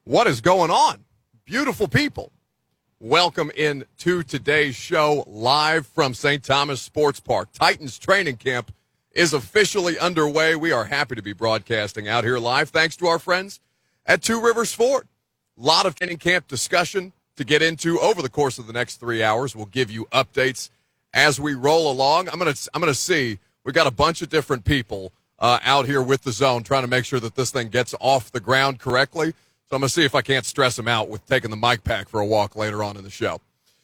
What is going on? Beautiful people. Welcome in to today's show live from St. Thomas Sports Park. Titans training camp is officially underway. We are happy to be broadcasting out here live thanks to our friends at Two Rivers Ford. A lot of training camp discussion to get into over the course of the next 3 hours. We'll give you updates as we roll along. I'm gonna see. We got a bunch of different people out here with the zone trying to make sure that this thing gets off the ground correctly. So I'm going to see if I can't stress them out with taking the mic pack for a walk later on in the show.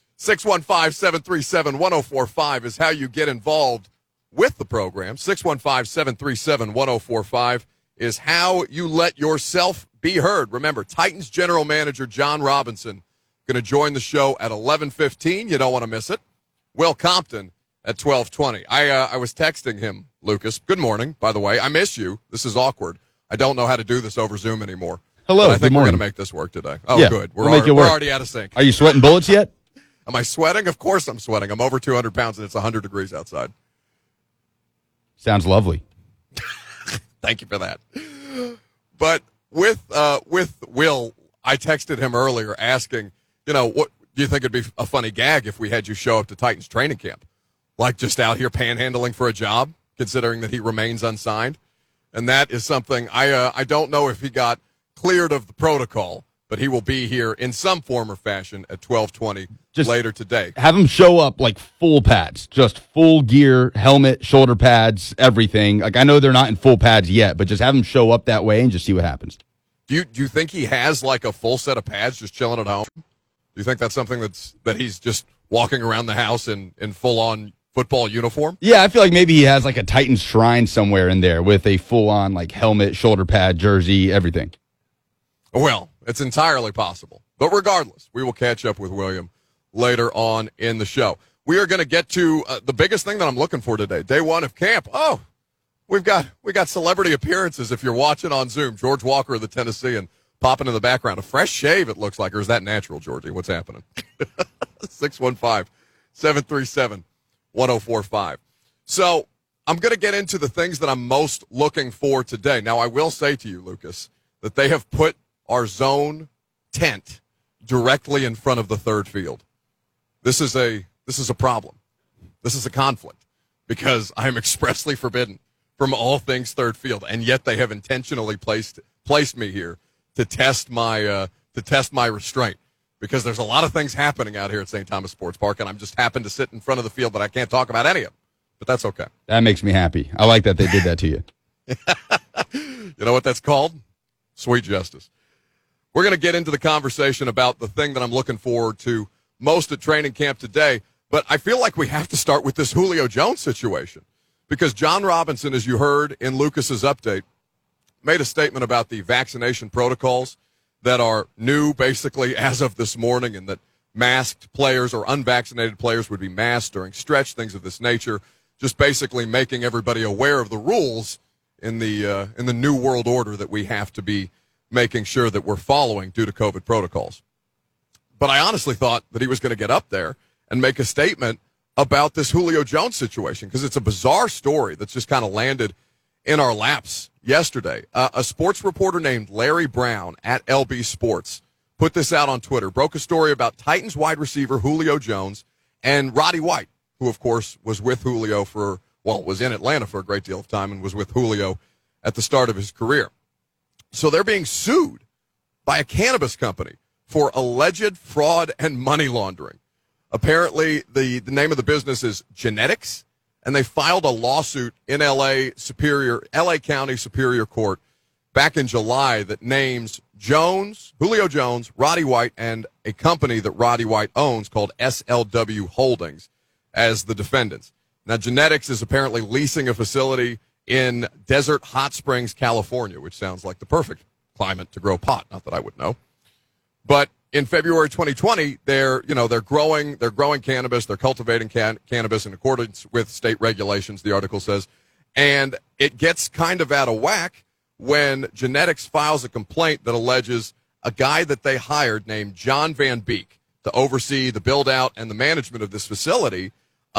615-737-1045 is how you get involved with the program. 615-737-1045 is how you let yourself be heard. Remember, Titans General Manager Jon Robinson going to join the show at 11:15. You don't want to miss it. Will Compton at 12:20. I was texting him, Lucas. Good morning, by the way. I miss you. This is awkward. I don't know how to do this over Zoom anymore. Hello, but I think we're going to make this work today. Oh, yeah, good. We're already out of sync. Are you sweating bullets yet? Am I sweating? Of course I'm sweating. I'm over 200 pounds, and it's 100 degrees outside. Sounds lovely. Thank you for that. But with Will, I texted him earlier asking, what do you think it'd be a funny gag if we had you show up to Titans training camp? Like just out here panhandling for a job, considering that he remains unsigned? And that is something I don't know if he got cleared of the protocol, but he will be here in some form or fashion at 12:20 later today. Have him show up like full pads, just full gear, helmet, shoulder pads, everything. Like I know they're not in full pads yet, but just have him show up that way and just see what happens. Do you think he has like a full set of pads just chilling at home? Do you think that's something that he's just walking around the house in full on football uniform? Yeah, I feel like maybe he has like a Titans shrine somewhere in there with a full on like helmet, shoulder pad, jersey, everything. Well, it's entirely possible. But regardless, we will catch up with William later on in the show. We are going to get to the biggest thing that I'm looking for today, day one of camp. Oh, we got celebrity appearances if you're watching on Zoom. George Walker of the Tennessean popping in the background. A fresh shave, it looks like. Or is that natural, Georgie? What's happening? 615-737-1045. So I'm going to get into the things that I'm most looking for today. Now, I will say to you, Lucas, that they have put our zone tent directly in front of the third field. This is a problem. This is a conflict because I am expressly forbidden from all things third field, and yet they have intentionally placed me here to test my restraint because there's a lot of things happening out here at St. Thomas Sports Park, and I'm just happen to sit in front of the field that I can't talk about any of them. But that's okay. That makes me happy. I like that they did that to you. You know what that's called? Sweet justice. We're going to get into the conversation about the thing that I'm looking forward to most at training camp today, but I feel like we have to start with this Julio Jones situation because Jon Robinson, as you heard in Lucas's update, made a statement about the vaccination protocols that are new basically as of this morning and that masked players or unvaccinated players would be masked during stretch, things of this nature, just basically making everybody aware of the rules in the new world order that we have to be making sure that we're following due to COVID protocols. But I honestly thought that he was going to get up there and make a statement about this Julio Jones situation because it's a bizarre story that's just kind of landed in our laps yesterday. A sports reporter named Larry Brown at LB Sports put this out on Twitter, broke a story about Titans wide receiver Julio Jones and Roddy White, who, of course, was with Julio was in Atlanta for a great deal of time and was with Julio at the start of his career. So they're being sued by a cannabis company for alleged fraud and money laundering. Apparently, the name of the business is Genetics, and they filed a lawsuit in LA County Superior Court back in July that names Julio Jones, Roddy White, and a company that Roddy White owns called SLW Holdings as the defendants. Now, Genetics is apparently leasing a facility in Desert Hot Springs, California, which sounds like the perfect climate to grow pot. Not that I would know. But in February 2020, they're growing cannabis. They're cultivating cannabis in accordance with state regulations, the article says. And it gets kind of out of whack when Genetics files a complaint that alleges a guy that they hired named John Van Beek to oversee the build-out and the management of this facility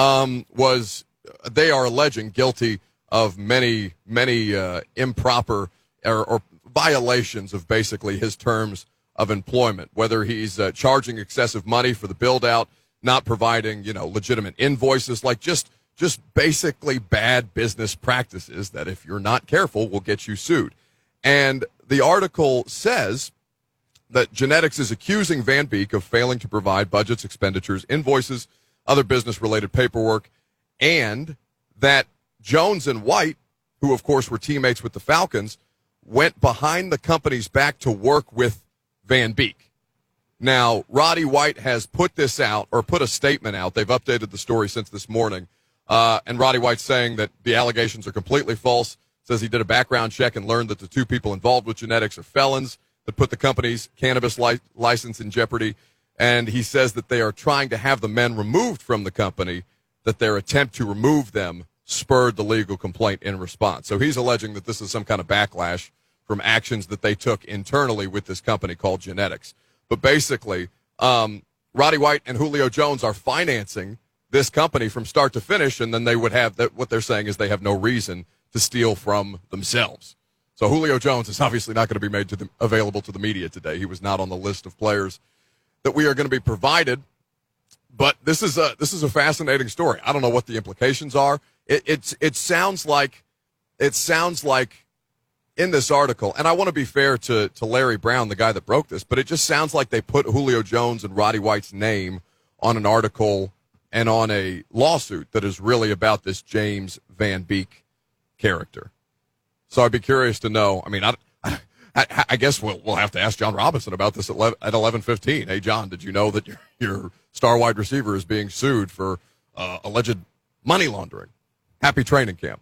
they are alleging guilty of many improper or violations of basically his terms of employment, whether he's charging excessive money for the build out, not providing, legitimate invoices, like just basically bad business practices that if you're not careful will get you sued. And the article says that Genetics is accusing Van Beek of failing to provide budgets, expenditures, invoices, other business-related paperwork, and that Jones and White, who of course were teammates with the Falcons, went behind the company's back to work with Van Beek. Now, Roddy White has put this out, or put a statement out. They've updated the story since this morning. And Roddy White's saying that the allegations are completely false, says he did a background check and learned that the two people involved with Genetics are felons that put the company's cannabis license in jeopardy. And he says that they are trying to have the men removed from the company, that their attempt to remove them spurred the legal complaint in response. So he's alleging that this is some kind of backlash from actions that they took internally with this company called Genetics. But basically, Roddy White and Julio Jones are financing this company from start to finish, and then they would have that. What they're saying is they have no reason to steal from themselves. So Julio Jones is obviously not going to be made available to the media today. He was not on the list of players that we are going to be provided. But this is a fascinating story. I don't know what the implications are. It sounds like in this article, and I want to be fair to Larry Brown, the guy that broke this, but it just sounds like they put Julio Jones and Roddy White's name on an article and on a lawsuit that is really about this James Van Beek character. So I'd be curious to know. I mean, I guess we'll have to ask John Robinson about this at 11:15. Hey, John, did you know that your star wide receiver is being sued for alleged money laundering? Happy training camp.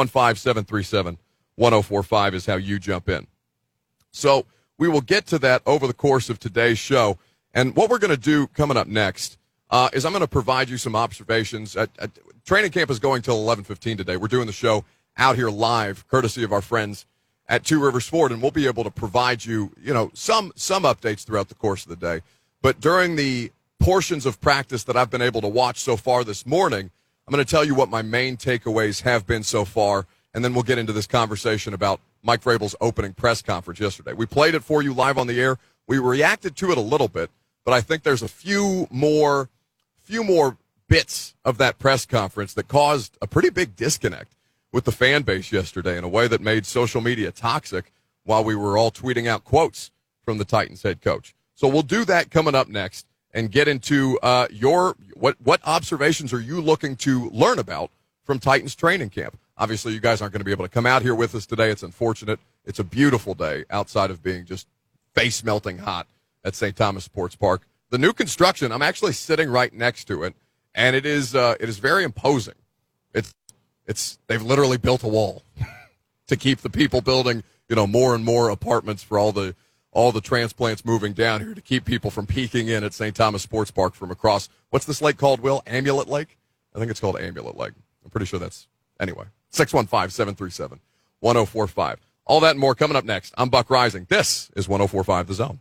615-737-1045 is how you jump in. So we will get to that over the course of today's show. And what we're going to do coming up next is I'm going to provide you some observations. Training camp is going till 11:15 today. We're doing the show out here live, courtesy of our friends at Two Rivers Ford, and we'll be able to provide you, some updates throughout the course of the day. But during the portions of practice that I've been able to watch so far this morning, I'm going to tell you what my main takeaways have been so far, and then we'll get into this conversation about Mike Vrabel's opening press conference yesterday. We played it for you live on the air. We reacted to it a little bit, but I think there's a few more bits of that press conference that caused a pretty big disconnect with the fan base yesterday in a way that made social media toxic while we were all tweeting out quotes from the Titans head coach. So we'll do that coming up next and get into what observations are you looking to learn about from Titans training camp. Obviously, you guys aren't going to be able to come out here with us today. It's unfortunate. It's a beautiful day outside of being just face-melting hot at St. Thomas Sports Park. The new construction, I'm actually sitting right next to it, and it is very imposing. They've literally built a wall to keep the people building, more and more apartments for all the transplants moving down here to keep people from peeking in at St. Thomas Sports Park from across. What's this lake called, Will? Amulet Lake? I think it's called Amulet Lake. I'm pretty sure that's, anyway. 615-737-1045. All that and more coming up next. I'm Buck Rising. This is 104.5 The Zone.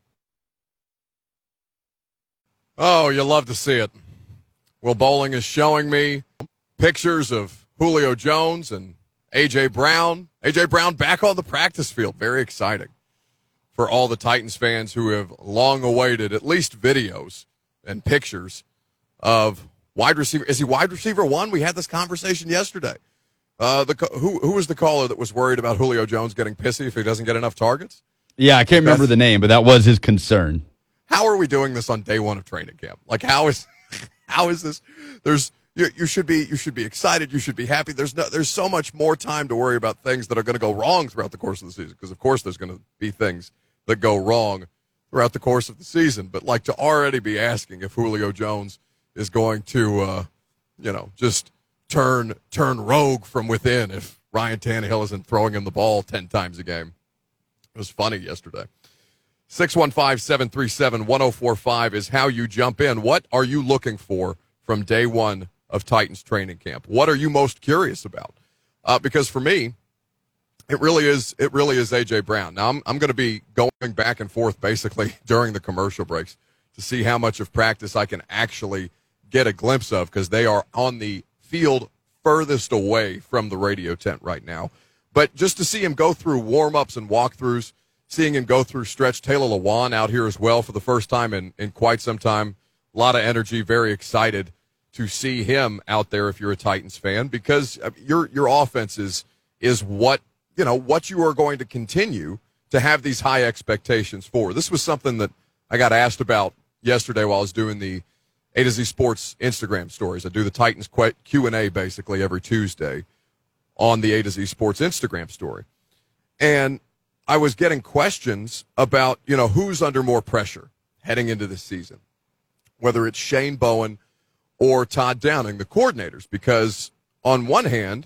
Oh, you love to see it. Will Bowling is showing me pictures of Julio Jones and A.J. Brown. A.J. Brown back on the practice field. Very exciting for all the Titans fans who have long awaited at least videos and pictures of wide receiver. Is he wide receiver one? We had this conversation yesterday. Who was the caller that was worried about Julio Jones getting pissy if he doesn't get enough targets? Yeah, I can't remember the name, but that was his concern. How are we doing this on day one of training camp? Like, how is this? You should be excited. You should be happy. There's so much more time to worry about things that are going to go wrong throughout the course of the season. Because of course there's going to be things that go wrong throughout the course of the season. But like to already be asking if Julio Jones is going to, just turn rogue from within if Ryan Tannehill isn't throwing him the ball 10 times a game. It was funny yesterday. 615-737-1045 is how you jump in. What are you looking for from day one of Titans training camp? What are you most curious about? Because for me, it really is A.J. Brown. Now, I'm going to be going back and forth basically during the commercial breaks to see how much of practice I can actually get a glimpse of because they are on the field furthest away from the radio tent right now. But just to see him go through warm-ups and walkthroughs, seeing him go through stretch. Taylor Lewan out here as well for the first time in quite some time. A lot of energy, very excited to see him out there if you're a Titans fan, because your offense is what you are going to continue to have these high expectations for. This was something that I got asked about yesterday while I was doing the A to Z Sports Instagram stories. I do the Titans Q&A basically every Tuesday on the A to Z Sports Instagram story. And I was getting questions about, who's under more pressure heading into this season, whether it's Shane Bowen or Todd Downing, the coordinators, because on one hand,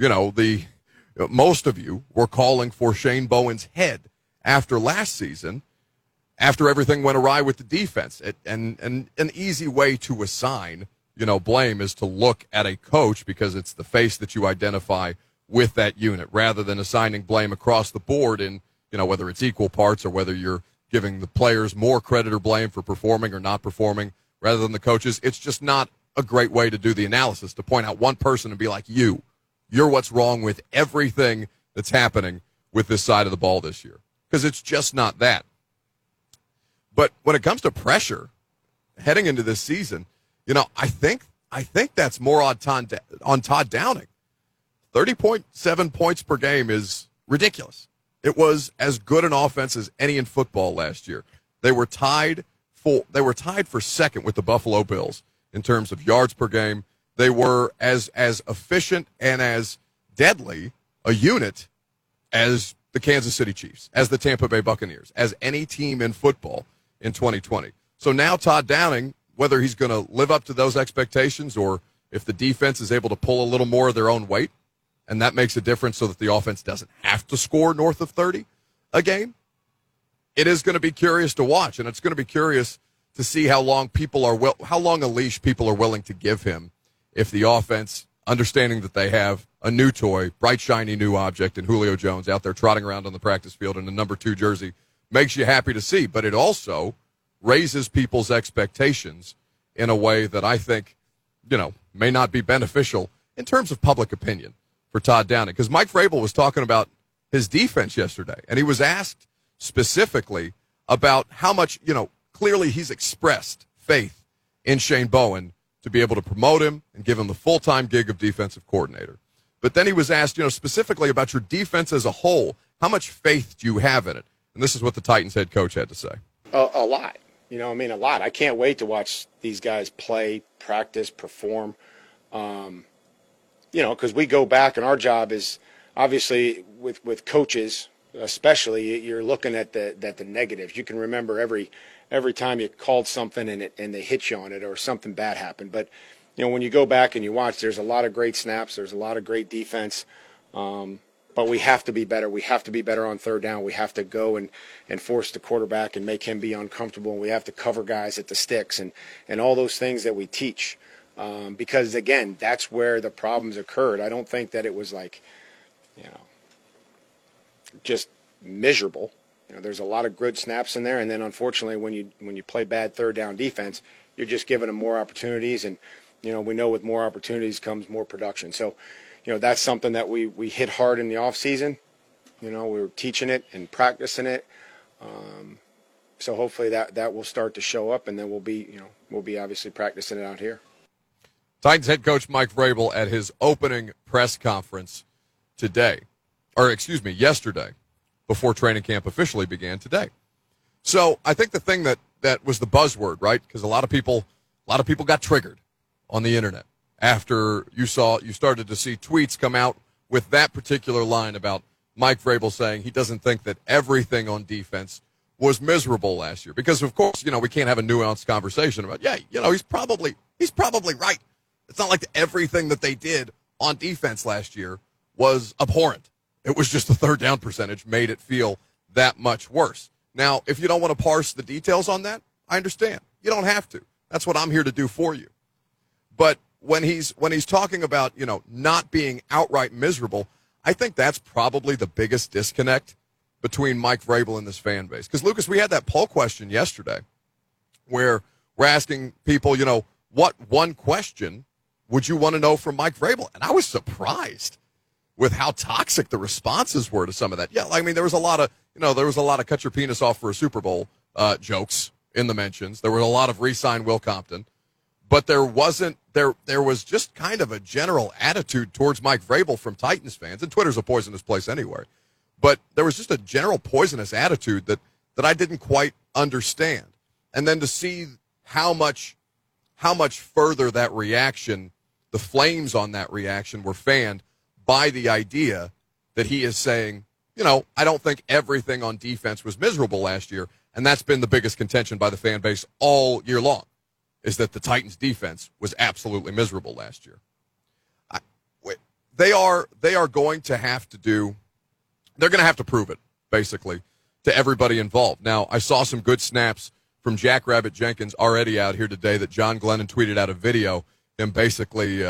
most of you were calling for Shane Bowen's head after last season, after everything went awry with the defense. And an easy way to assign, blame is to look at a coach, because it's the face that you identify with that unit, rather than assigning blame across the board in, whether it's equal parts or whether you're giving the players more credit or blame for performing or not performing rather than the coaches. It's just not a great way to do the analysis, to point out one person and be like, you're what's wrong with everything that's happening with this side of the ball this year, because it's just not that. But when it comes to pressure heading into this season, I think that's more on Todd Downing. 30.7 points per game is ridiculous. It was as good an offense as any in football last year. They were tied for second with the Buffalo Bills in terms of yards per game. They were as efficient and as deadly a unit as the Kansas City Chiefs, as the Tampa Bay Buccaneers, as any team in football in 2020. So now Todd Downing, whether he's going to live up to those expectations or if the defense is able to pull a little more of their own weight, and that makes a difference so that the offense doesn't have to score north of 30 a game, it is going to be curious to watch, and it's going to be curious to see how long a leash people are willing to give him if the offense, understanding that they have a new toy, bright, shiny new object in Julio Jones out there trotting around on the practice field in a number 2 jersey, makes you happy to see. But it also raises people's expectations in a way that I think, may not be beneficial in terms of public opinion for Todd Downing. Because Mike Vrabel was talking about his defense yesterday, and he was asked specifically about how much, clearly he's expressed faith in Shane Bowen to be able to promote him and give him the full-time gig of defensive coordinator. But then he was asked, specifically about your defense as a whole, how much faith do you have in it? And this is what the Titans head coach had to say. A lot. A lot. I can't wait to watch these guys play, practice, perform. Because we go back, and our job is obviously with coaches, especially, you're looking at the negatives. You can remember every time you called something and they hit you on it or something bad happened. But when you go back and you watch, there's a lot of great snaps, there's a lot of great defense. But we have to be better. We have to be better on third down. We have to go and force the quarterback and make him be uncomfortable. And we have to cover guys at the sticks and all those things that we teach. Because, again, that's where the problems occurred. I don't think that it was just miserable. There's a lot of good snaps in there. And then, unfortunately, when you play bad third down defense, you're just giving them more opportunities. And, we know with more opportunities comes more production. So, that's something that we hit hard in the off season. We were teaching it and practicing it. So hopefully that will start to show up, and then we'll be obviously practicing it out here. Titans head coach Mike Vrabel at his opening press conference yesterday, before training camp officially began today. So I think the thing that was the buzzword, right? Because a lot of people got triggered on the internet after you started to see tweets come out with that particular line about Mike Vrabel saying he doesn't think that everything on defense was miserable last year. Because, of course, we can't have a nuanced conversation about, he's probably right. It's not like everything that they did on defense last year was abhorrent. It was just the third down percentage made it feel that much worse. Now, if you don't want to parse the details on that, I understand. You don't have to. That's what I'm here to do for you. But when he's talking about, not being outright miserable, I think that's probably the biggest disconnect between Mike Vrabel and this fan base. Because, Lucas, we had that poll question yesterday where we're asking people, what one question would you want to know from Mike Vrabel? And I was surprised with how toxic the responses were to some of that. Yeah, I mean, there was a lot of cut your penis off for a Super Bowl jokes in the mentions. There were a lot of re-sign Will Compton. But there was just kind of a general attitude towards Mike Vrabel from Titans fans, and Twitter's a poisonous place anyway. But there was just a general poisonous attitude that I didn't quite understand. And then to see how much further that reaction, the flames on that reaction were fanned by the idea that he is saying, I don't think everything on defense was miserable last year, and that's been the biggest contention by the fan base all year long, is that the Titans defense was absolutely miserable last year. They are going to have to they're going to have to prove it, basically, to everybody involved. Now, I saw some good snaps from Jackrabbit Jenkins already out here today that John Glennon tweeted out a video, him basically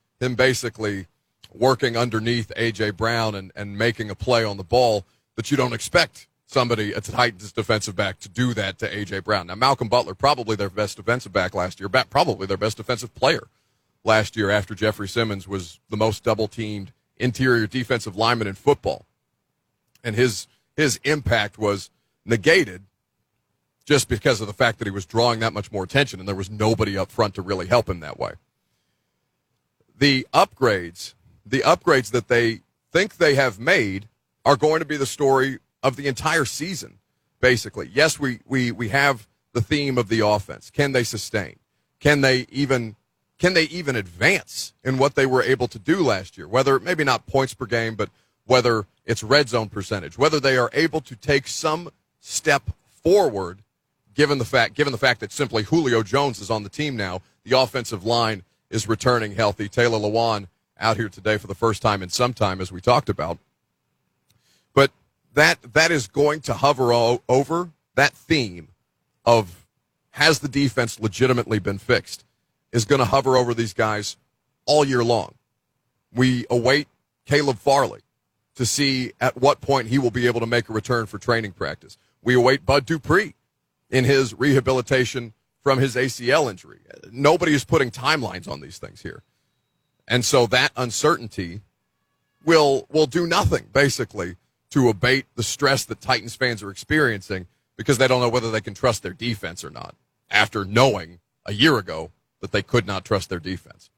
working underneath A.J. Brown and making a play on the ball that you don't expect somebody, a Titans defensive back, to do that to A.J. Brown. Now, Malcolm Butler, probably their best defensive back last year, probably their best defensive player last year after Jeffrey Simmons was the most double-teamed interior defensive lineman in football. And his impact was negated just because of the fact that he was drawing that much more attention and there was nobody up front to really help him that way. The upgrades that they think they have made are going to be the story of the entire season, basically. Yes, we have the theme of the offense. Can they sustain? Can they even advance in what they were able to do last year? Whether maybe not points per game, but whether it's red zone percentage, whether they are able to take some step forward, given the fact that simply Julio Jones is on the team now, the offensive line is returning healthy. Taylor Lewan out here today for the first time in some time, as we talked about. But that is going to hover over that theme of has the defense legitimately been fixed, is going to hover over these guys all year long. We await Caleb Farley to see at what point he will be able to make a return for training practice. We await Bud Dupree in his rehabilitation from his ACL injury. Nobody is putting timelines on these things here. And so that uncertainty will do nothing, basically, to abate the stress that Titans fans are experiencing because they don't know whether they can trust their defense or not after knowing a year ago that they could not trust their defense.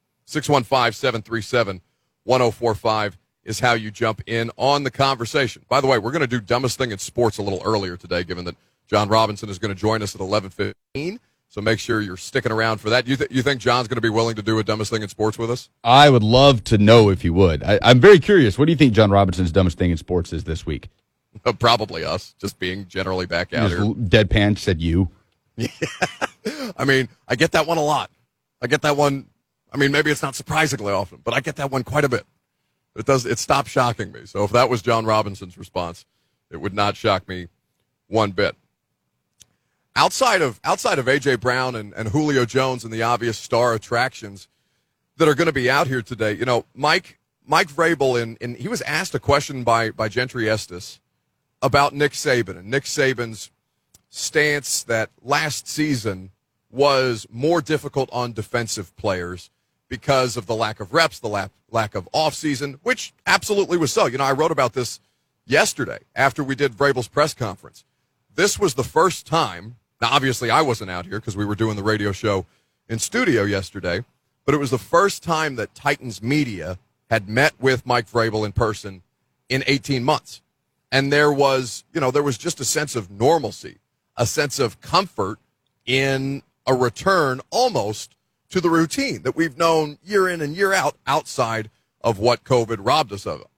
615-737-1045 is how you jump in on the conversation. By the way, we're going to do Dumbest Thing in Sports a little earlier today, given that John Robinson is going to join us at 11:15. So make sure you're sticking around for that. You think John's going to be willing to do a Dumbest Thing in Sports with us? I would love to know if he would. I'm very curious. What do you think John Robinson's Dumbest Thing in Sports is this week? Probably us, just being generally back out here. Deadpan said you. Yeah. I mean, I get that one a lot. I get that one. I mean, maybe it's not surprisingly often, but I get that one quite a bit. It stopped shocking me. So if that was John Robinson's response, it would not shock me one bit. Outside of A.J. Brown and Julio Jones and the obvious star attractions that are going to be out here today, Mike Vrabel, he was asked a question by Gentry Estes about Nick Saban and Nick Saban's stance that last season was more difficult on defensive players because of the lack of reps, the lack of offseason, which absolutely was so. I wrote about this yesterday after we did Vrabel's press conference. This was the first time. Now, obviously, I wasn't out here because we were doing the radio show in studio yesterday, but it was the first time that Titans media had met with Mike Vrabel in person in 18 months. And there was just a sense of normalcy, a sense of comfort in a return almost to the routine that we've known year in and year out outside of what COVID robbed us of.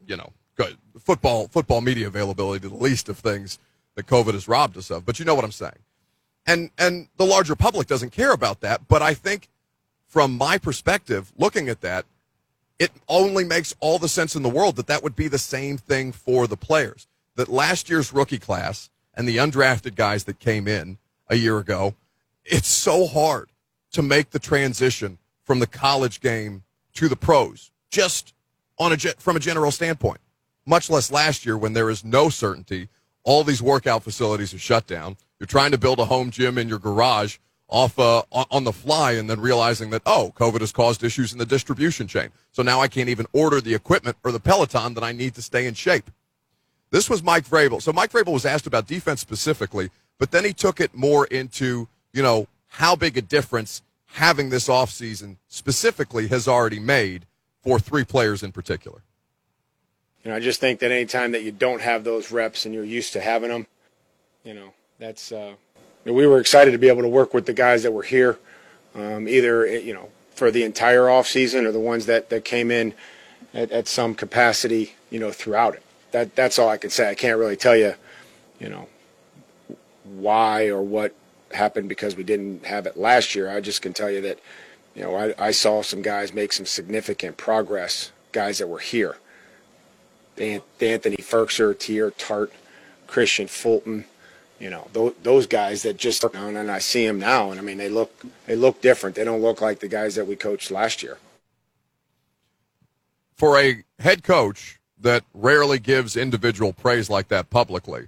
Football media availability, the least of things that COVID has robbed us of. But you know what I'm saying. And the larger public doesn't care about that. But I think from my perspective, looking at that, it only makes all the sense in the world that would be the same thing for the players. That last year's rookie class and the undrafted guys that came in a year ago, it's so hard to make the transition from the college game to the pros, just from a general standpoint, much less last year when there is no certainty. All these workout facilities are shut down. You're trying to build a home gym in your garage on the fly and then realizing that, COVID has caused issues in the distribution chain. So now I can't even order the equipment or the Peloton that I need to stay in shape. This was Mike Vrabel. So Mike Vrabel was asked about defense specifically, but then he took it more into, how big a difference having this offseason specifically has already made for three players in particular. I just think that any time that you don't have those reps and you're used to having them, that's we were excited to be able to work with the guys that were here, either for the entire off season or the ones that came in at some capacity, throughout it. That's all I can say. I can't really tell you, why or what happened because we didn't have it last year. I just can tell you that, I saw some guys make some significant progress, guys that were here. Anthony Firkser, Teair Tart, Christian Fulton, those guys that just, and I see them now, and I mean, they look different. They don't look like the guys that we coached last year. For a head coach that rarely gives individual praise like that publicly,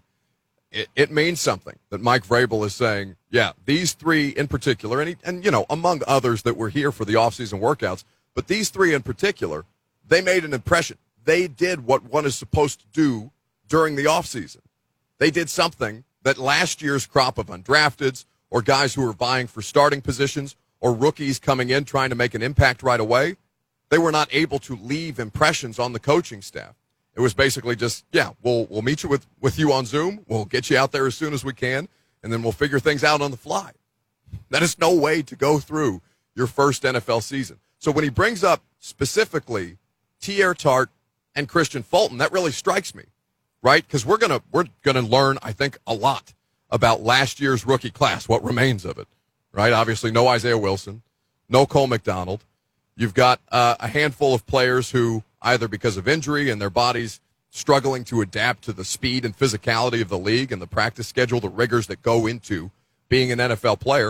it means something that Mike Vrabel is saying, yeah, these three in particular, and among others that were here for the offseason workouts, but these three in particular, they made an impression. They did what one is supposed to do during the offseason. They did something that last year's crop of undrafteds or guys who were vying for starting positions or rookies coming in trying to make an impact right away, they were not able to leave impressions on the coaching staff. It was basically just, we'll meet you with you on Zoom. We'll get you out there as soon as we can, and then we'll figure things out on the fly. That is no way to go through your first NFL season. So when he brings up specifically Teair Tart and Christian Fulton, that really strikes me, right? Because we're gonna learn, I think, a lot about last year's rookie class, what remains of it, right? Obviously, no Isaiah Wilson, no Cole McDonald. You've got a handful of players who, either because of injury and their bodies struggling to adapt to the speed and physicality of the league and the practice schedule, the rigors that go into being an NFL player.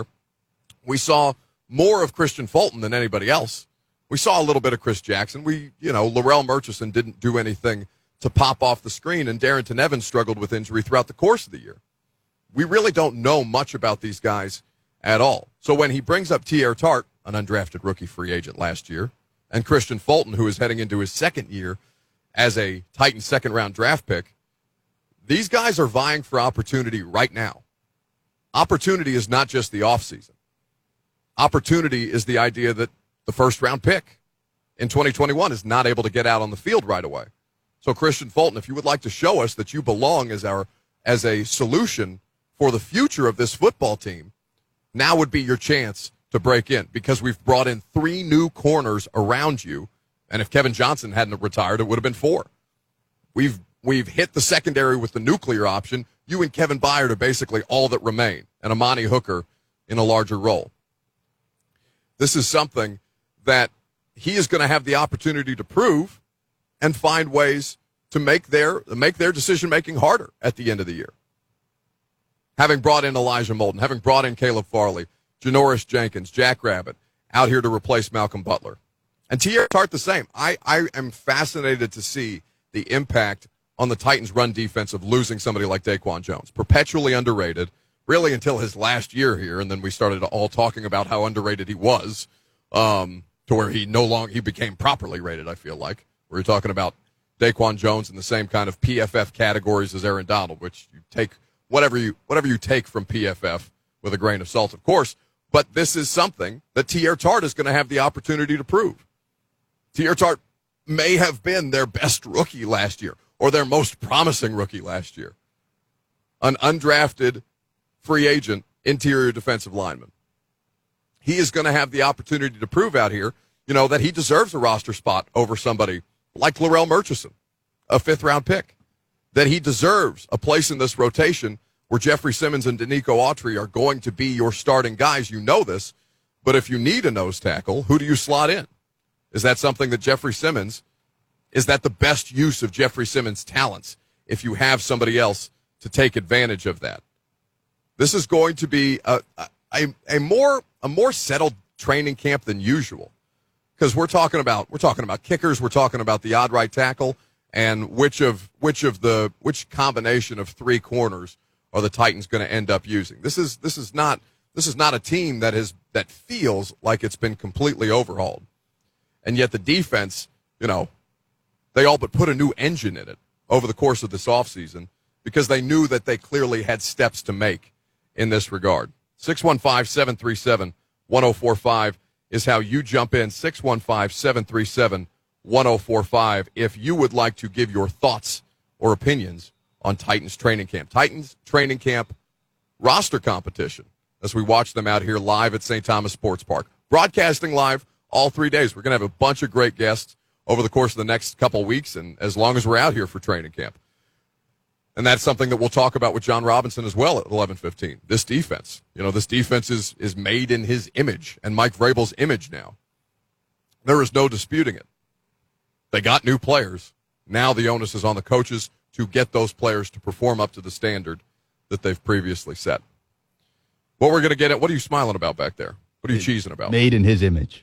We saw more of Christian Fulton than anybody else. We saw a little bit of Chris Jackson. Laurel Murchison didn't do anything to pop off the screen, and Darrington Evans struggled with injury throughout the course of the year. We really don't know much about these guys at all. So when he brings up Teair Tart, an undrafted rookie free agent last year, and Christian Fulton, who is heading into his second year as a Titans second-round draft pick, these guys are vying for opportunity right now. Opportunity is not just the offseason. Opportunity is the idea that the first-round pick in 2021 is not able to get out on the field right away. So, Christian Fulton, if you would like to show us that you belong as a solution for the future of this football team, now would be your chance to break in, because we've brought in 3 new corners around you, and if Kevin Johnson hadn't retired, it would have been 4. We've hit the secondary with the nuclear option. You and Kevin Byard are basically all that remain, and Amani Hooker in a larger role. This is something that he is going to have the opportunity to prove and find ways to make their decision-making harder at the end of the year. Having brought in Elijah Molden, having brought in Caleb Farley, Janoris Jenkins, Jack Rabbit, out here to replace Malcolm Butler. And Teair Tart the same. I am fascinated to see the impact on the Titans' run defense of losing somebody like Daquan Jones. Perpetually underrated, really until his last year here, and then we started all talking about how underrated he was, to where he became properly rated, I feel like. We're talking about Daquan Jones in the same kind of PFF categories as Aaron Donald, which you take whatever you take from PFF with a grain of salt, of course. But this is something that Teair Tart is going to have the opportunity to prove. Teair Tart may have been their best rookie last year, or their most promising rookie last year. An undrafted free agent interior defensive lineman. He is going to have the opportunity to prove out here, that he deserves a roster spot over somebody like Laurel Murchison, a 5th-round pick, that he deserves a place in this rotation where Jeffrey Simmons and Danico Autry are going to be your starting guys. You know this, but if you need a nose tackle, who do you slot in? Is that something that is that the best use of Jeffrey Simmons' talents if you have somebody else to take advantage of that? This is going to be a more settled training camp than usual, because we're talking about kickers, we're talking about the odd right tackle, and which combination of 3 corners are the Titans going to end up using. This is not This is not a team that feels like it's been completely overhauled. And yet the defense, they all but put a new engine in it over the course of this offseason because they knew that they clearly had steps to make in this regard. 615-737-1045 is how you jump in. 615-737-1045 if you would like to give your thoughts or opinions on Titans training camp. Titans training camp roster competition as we watch them out here live at St. Thomas Sports Park. Broadcasting live all 3 days. We're going to have a bunch of great guests over the course of the next couple weeks and as long as we're out here for training camp. And that's something that we'll talk about with John Robinson as well at 11:15. This defense, this defense is made in his image and Mike Vrabel's image now. There is no disputing it. They got new players. Now the onus is on the coaches to get those players to perform up to the standard that they've previously set. What we're going to get at, what are you smiling about back there? What are you cheesing about? Made in his image.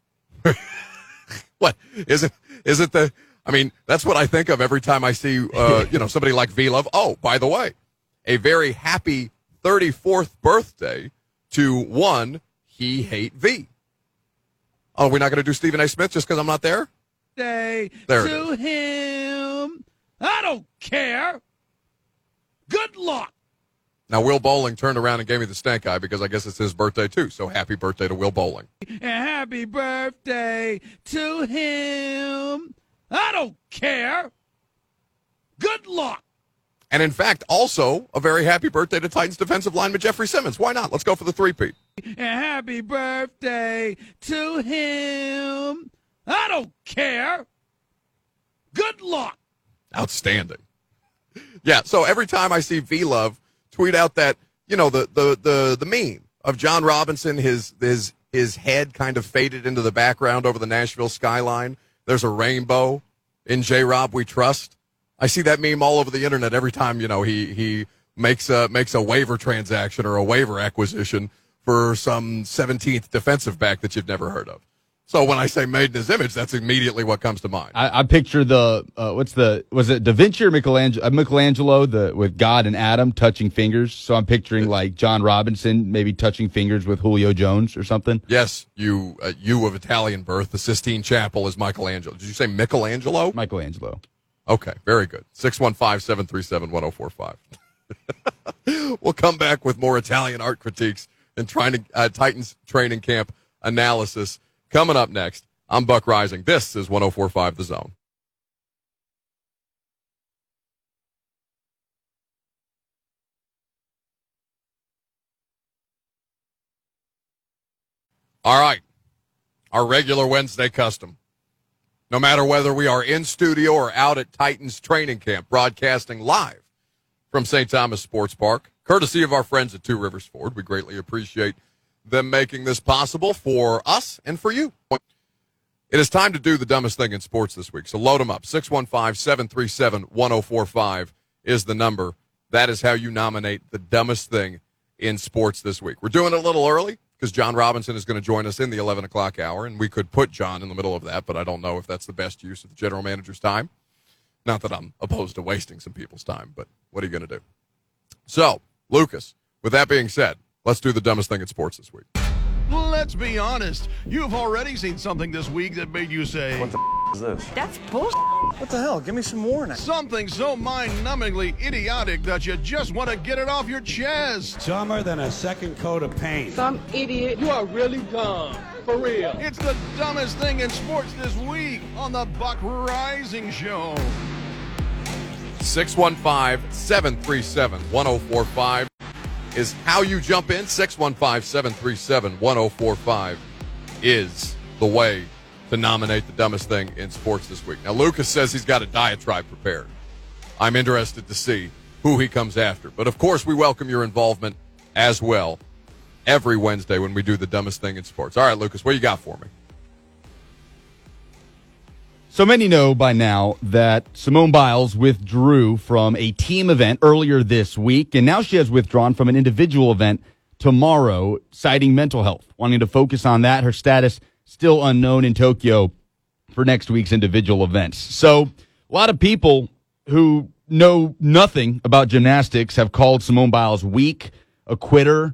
What? Is it that's what I think of every time I see, somebody like V-Love. Oh, by the way, a very happy 34th birthday to one He Hate V. Oh, we're not going to do Stephen A. Smith just because I'm not there? Day There to him. I don't care. Good luck. Now, Will Bowling turned around and gave me the stank eye because I guess it's his birthday, too. So happy birthday to Will Bowling. And happy birthday to him. I don't care. Good luck. And, in fact, also a very happy birthday to Titans defensive lineman Jeffrey Simmons. Why not? Let's go for the three-peat. And happy birthday to him. I don't care. Good luck. Outstanding. Yeah, so every time I see V-Love tweet out that, the meme of John Robinson, his head kind of faded into the background over the Nashville skyline. There's a rainbow in J-Rob We Trust. I see that meme all over the internet every time, he makes a waiver transaction or a waiver acquisition for some 17th defensive back that you've never heard of. So when I say made in his image, that's immediately what comes to mind. I picture was it Da Vinci or Michelangelo with God and Adam touching fingers? So I'm picturing like John Robinson maybe touching fingers with Julio Jones or something. Yes, you of Italian birth, the Sistine Chapel is Michelangelo. Did you say Michelangelo? Michelangelo. Okay, very good. 615-737-1045. We'll come back with more Italian art critiques and Titans training camp analysis. Coming up next, I'm Buck Rising. This is 104.5 The Zone. All right, our regular Wednesday custom. No matter whether we are in studio or out at Titans training camp, broadcasting live from St. Thomas Sports Park, courtesy of our friends at Two Rivers Ford. We greatly appreciate them making this possible for us and for you. It is time to do the dumbest thing in sports this week, so load them up. 615-737-1045 is the number. That is how you nominate the dumbest thing in sports this week. We're doing it a little early because John Robinson is going to join us in the 11 o'clock hour, and we could put John in the middle of that, but I don't know if that's the best use of the general manager's time. Not that I'm opposed to wasting some people's time, but what are you going to do? So, Lucas, with that being said, let's do the dumbest thing in sports this week. Let's be honest. You've already seen something this week that made you say, What the is this? That's bullshit. What the hell? Give me some more now. something so mind-numbingly idiotic that you just want to get it off your chest. Dumber than a second coat of paint. Some idiot. You are really dumb. For real. It's the dumbest thing in sports this week on the Buck Rising Show. 615-737-1045 is how you jump in. 615-737-1045 is the way to nominate the dumbest thing in sports this week. Now, Lucas says he's got a diatribe prepared. I'm interested to see who he comes after. But, of course, we welcome your involvement as well every Wednesday when we do the dumbest thing in sports. All right, Lucas, what you got for me? So many know by now that Simone Biles withdrew from a team event earlier this week, and now she has withdrawn from an individual event tomorrow, citing mental health, wanting to focus on that. Her status still unknown in Tokyo for next week's individual events. So a lot of people who know nothing about gymnastics have called Simone Biles weak, a quitter,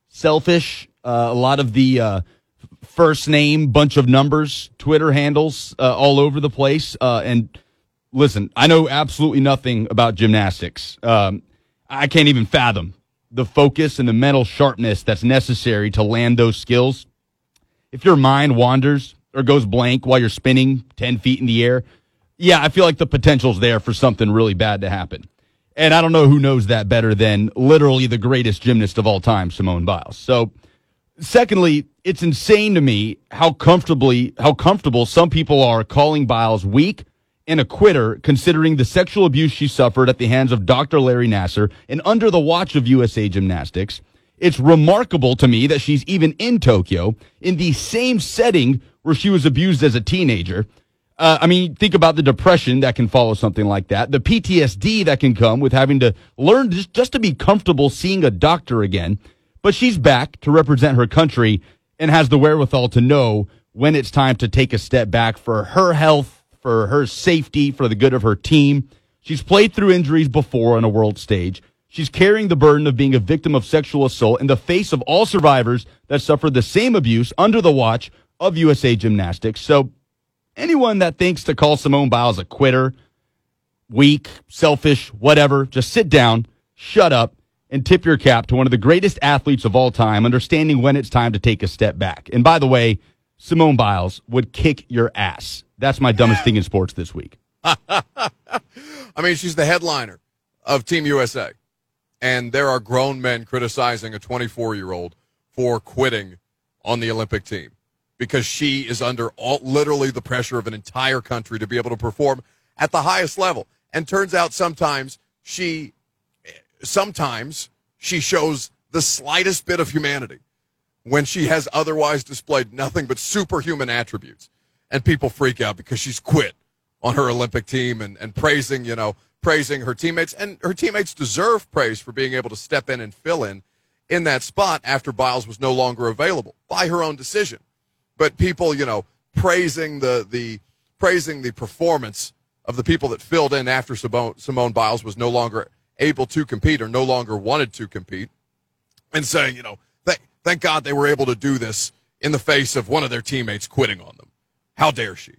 selfish. A lot of the first name, bunch of numbers, Twitter handles all over the place. And listen, I know absolutely nothing about gymnastics. I can't even fathom the focus and the mental sharpness that's necessary to land those skills. If your mind wanders or goes blank while you're spinning 10 feet in the air, yeah, I feel like the potential's there for something really bad to happen. And I don't know who knows that better than literally the greatest gymnast of all time, Simone Biles. So, secondly, it's insane to me how comfortable some people are calling Biles weak and a quitter, considering the sexual abuse she suffered at the hands of Dr. Larry Nassar and under the watch of USA Gymnastics. It's remarkable to me that she's even in Tokyo in the same setting where she was abused as a teenager. Think about the depression that can follow something like that, the PTSD that can come with having to learn just to be comfortable seeing a doctor again. But she's back to represent her country and has the wherewithal to know when it's time to take a step back for her health, for her safety, for the good of her team. She's played through injuries before on a world stage. She's carrying the burden of being a victim of sexual assault in the face of all survivors that suffered the same abuse under the watch of USA Gymnastics. So anyone that thinks to call Simone Biles a quitter, weak, selfish, whatever, just sit down, shut up, and tip your cap to one of the greatest athletes of all time, understanding when it's time to take a step back. And by the way, Simone Biles would kick your ass. That's my dumbest thing in sports this week. She's the headliner of Team USA. And there are grown men criticizing a 24-year-old for quitting on the Olympic team because she is under literally the pressure of an entire country to be able to perform at the highest level. And turns out sometimes she shows the slightest bit of humanity when she has otherwise displayed nothing but superhuman attributes. And people freak out because she's quit on her Olympic team and praising her teammates. And her teammates deserve praise for being able to step in and fill in that spot after Biles was no longer available by her own decision. But people, praising the performance of the people that filled in after Simone Biles was no longer able to compete or no longer wanted to compete, and saying, thank God they were able to do this in the face of one of their teammates quitting on them. How dare she?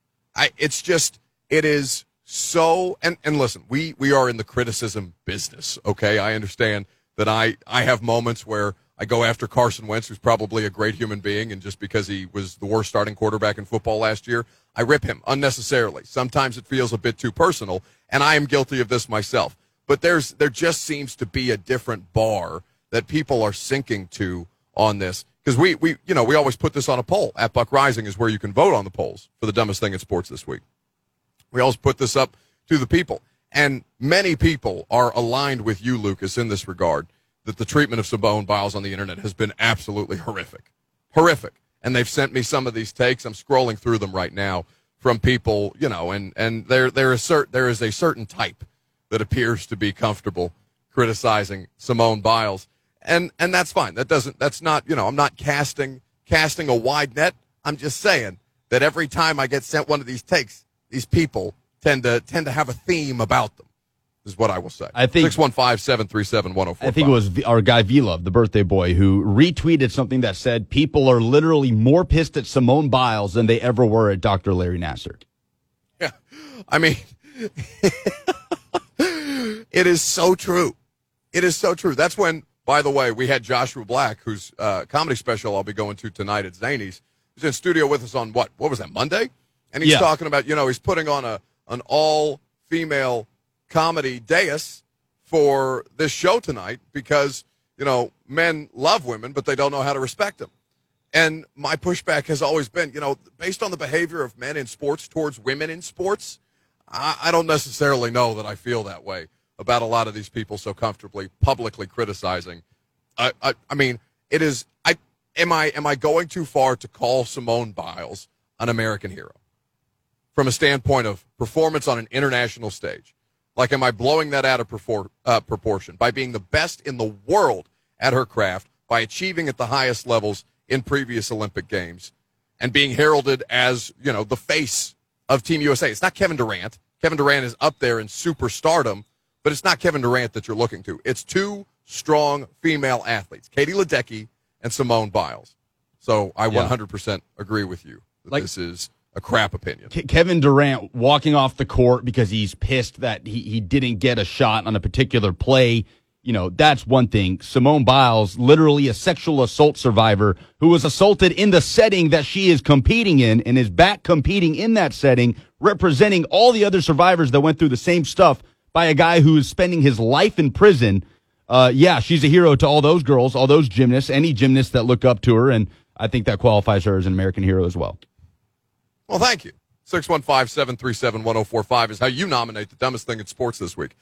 It is so, and listen, we are in the criticism business, okay? I understand that I have moments where I go after Carson Wentz, who's probably a great human being, and just because he was the worst starting quarterback in football last year, I rip him unnecessarily. Sometimes it feels a bit too personal, and I am guilty of this myself. But there just seems to be a different bar that people are sinking to on this. Because we always put this on a poll. At Buck Rising is where you can vote on the polls for the dumbest thing in sports this week. We always put this up to the people. And many people are aligned with you, Lucas, in this regard, that the treatment of Simone Biles on the internet has been absolutely horrific. Horrific. And they've sent me some of these takes. I'm scrolling through them right now from people, and there is a certain type that appears to be comfortable criticizing Simone Biles. And that's fine. That's not, I'm not casting a wide net. I'm just saying that every time I get sent one of these takes, these people tend to have a theme about them, is what I will say. I think 615-737-1045. I think it was our guy V-Love, the birthday boy, who retweeted something that said people are literally more pissed at Simone Biles than they ever were at Dr. Larry Nassar. Yeah. It is so true. It is so true. That's when, by the way, we had Joshua Black, whose comedy special I'll be going to tonight at Zany's. He's in studio with us on what was that, Monday? And he's talking about, he's putting on an all-female comedy dais for this show tonight because, men love women, but they don't know how to respect them. And my pushback has always been, based on the behavior of men in sports towards women in sports, I don't necessarily know that I feel that way about a lot of these people so comfortably publicly criticizing. Am I going too far to call Simone Biles an American hero from a standpoint of performance on an international stage? Like, am I blowing that out of proportion by being the best in the world at her craft, by achieving at the highest levels in previous Olympic Games, and being heralded as, the face of Team USA? It's not Kevin Durant. Kevin Durant is up there in superstardom, but it's not Kevin Durant that you're looking to. It's two strong female athletes, Katie Ledecky and Simone Biles. So I 100% agree with you that this is a crap opinion. Kevin Durant walking off the court because he's pissed that he didn't get a shot on a particular play. You know, that's one thing. Simone Biles, literally a sexual assault survivor who was assaulted in the setting that she is competing in and is back competing in that setting, representing all the other survivors that went through the same stuff by a guy who is spending his life in prison. She's a hero to all those girls, all those gymnasts, any gymnasts that look up to her, and I think that qualifies her as an American hero as well. Well, thank you. 615-737-1045 is how you nominate the dumbest thing in sports this week.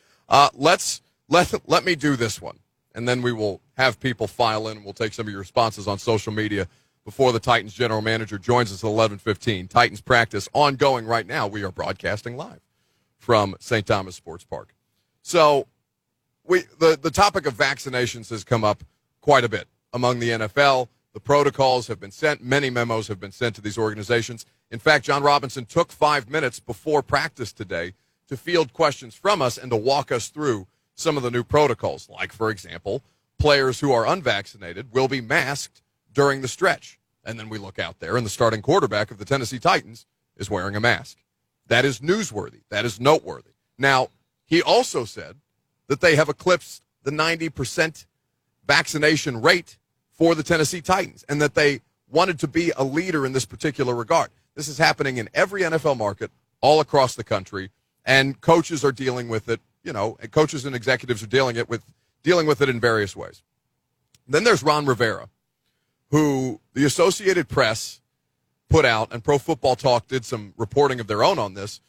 Let me do this one, and then we will have people file in, and we'll take some of your responses on social media before the Titans general manager joins us at 11:15. Titans practice ongoing right now. We are broadcasting live from St. Thomas Sports Park. So the topic of vaccinations has come up quite a bit among the NFL. The protocols have been sent. Many memos have been sent to these organizations. In fact, John Robinson took 5 minutes before practice today to field questions from us and to walk us through some of the new protocols. Like, for example, players who are unvaccinated will be masked during the stretch. And then we look out there, and the starting quarterback of the Tennessee Titans is wearing a mask. That is newsworthy. That is noteworthy. Now, he also said that they have eclipsed the 90% vaccination rate for the Tennessee Titans and that they wanted to be a leader in this particular regard. This is happening in every NFL market all across the country, and coaches are dealing with it. You know, and coaches and executives are dealing with it in various ways. Then there's Ron Rivera, who the Associated Press put out, and Pro Football Talk did some reporting of their own on this.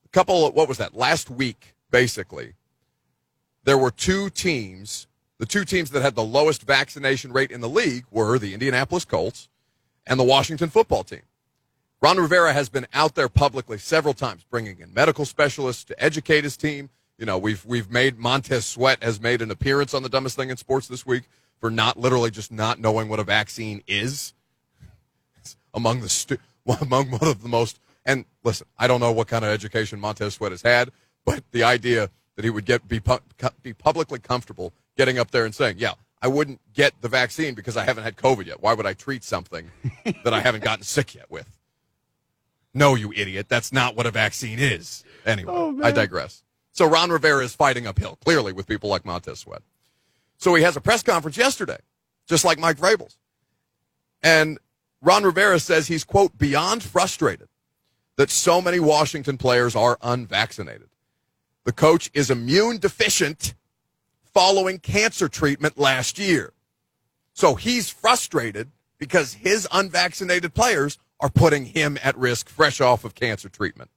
Last week, basically, there were two teams. The two teams that had the lowest vaccination rate in the league were the Indianapolis Colts and the Washington football team. Ron Rivera has been out there publicly several times, bringing in medical specialists to educate his team. You know, we've made Montez Sweat has made an appearance on the dumbest thing in sports this week for not knowing what a vaccine is. It's among one of the most. And listen, I don't know what kind of education Montez Sweat has had, but the idea that he would be publicly comfortable getting up there and saying, "Yeah, I wouldn't get the vaccine because I haven't had COVID yet. Why would I treat something that I haven't gotten sick yet with?" No, you idiot. That's not what a vaccine is. Anyway, I digress. So Ron Rivera is fighting uphill, clearly, with people like Montez Sweat. So he has a press conference yesterday, just like Mike Vrabel's. And Ron Rivera says he's, quote, beyond frustrated that so many Washington players are unvaccinated. The coach is immune deficient following cancer treatment last year. So he's frustrated because his unvaccinated players are putting him at risk fresh off of cancer treatment.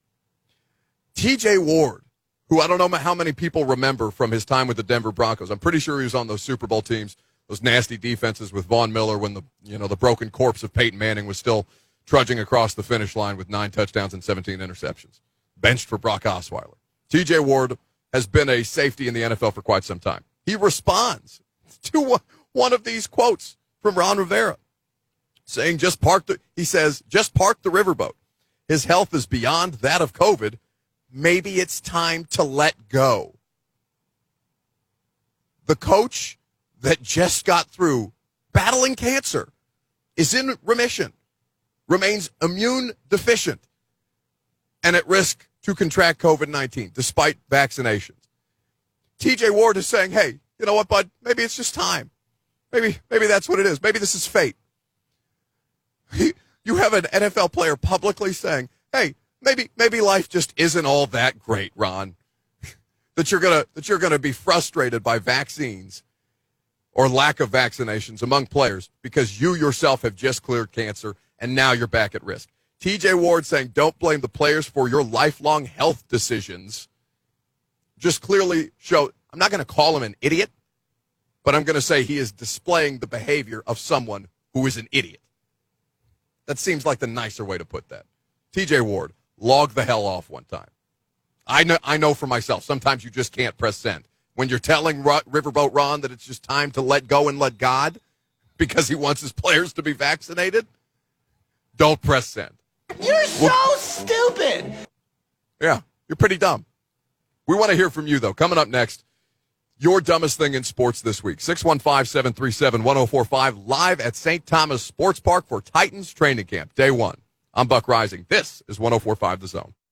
T.J. Ward, who I don't know how many people remember from his time with the Denver Broncos. I'm pretty sure he was on those Super Bowl teams, those nasty defenses with Von Miller when the broken corpse of Peyton Manning was still trudging across the finish line with 9 touchdowns and 17 interceptions. Benched for Brock Osweiler. T.J. Ward has been a safety in the NFL for quite some time. He responds to one of these quotes from Ron Rivera, saying, just park the riverboat. His health is beyond that of COVID. Maybe it's time to let go. The coach that just got through battling cancer is in remission, remains immune deficient, and at risk to contract COVID-19 despite vaccinations. T.J. Ward is saying, hey, you know what, bud? Maybe it's just time. Maybe that's what it is. Maybe this is fate. You have an NFL player publicly saying, hey, maybe life just isn't all that great, Ron. that you're gonna be frustrated by vaccines or lack of vaccinations among players because you yourself have just cleared cancer and now you're back at risk. T.J. Ward saying, don't blame the players for your lifelong health decisions. Just clearly show, I'm not going to call him an idiot, but I'm going to say he is displaying the behavior of someone who is an idiot. That seems like the nicer way to put that. T.J. Ward, log the hell off one time. I know for myself, sometimes you just can't press send. When you're telling Riverboat Ron that it's just time to let go and let God because he wants his players to be vaccinated, don't press send. You're so stupid. Yeah, you're pretty dumb. We want to hear from you, though. Coming up next, your dumbest thing in sports this week. 615-737-1045 live at St. Thomas Sports Park for Titans training camp, day one. I'm Buck Rising. This is 104.5 The Zone.